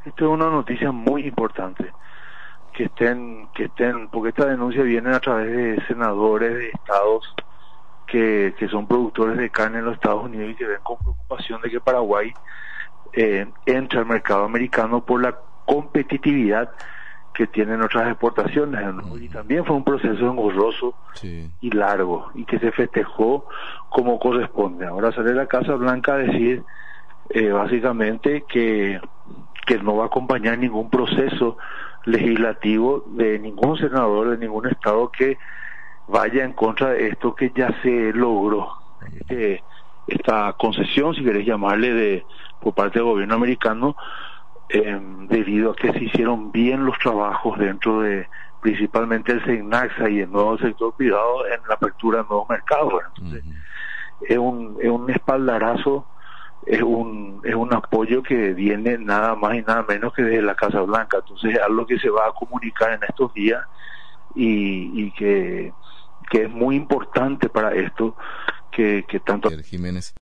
Esto es una noticia muy importante, porque esta denuncia viene a través de senadores de estados que son productores de carne en los Estados Unidos y que ven con preocupación de que Paraguay entre al mercado americano por la competitividad que tienen otras exportaciones, ¿no? Y también fue un proceso engorroso y largo, y que se festejó como corresponde. Ahora sale la Casa Blanca a decir básicamente que no va a acompañar ningún proceso legislativo de ningún senador de ningún estado que vaya en contra de esto que ya se logró, esta concesión, si querés llamarle, por parte del gobierno americano, debido a que se hicieron bien los trabajos dentro de principalmente el SENACSA y el nuevo sector privado en la apertura de nuevos mercados. Entonces, es un espaldarazo, es un apoyo que viene nada más y nada menos que desde la Casa Blanca. Entonces, es algo que se va a comunicar en estos días y que es muy importante para esto que tanto... Jiménez.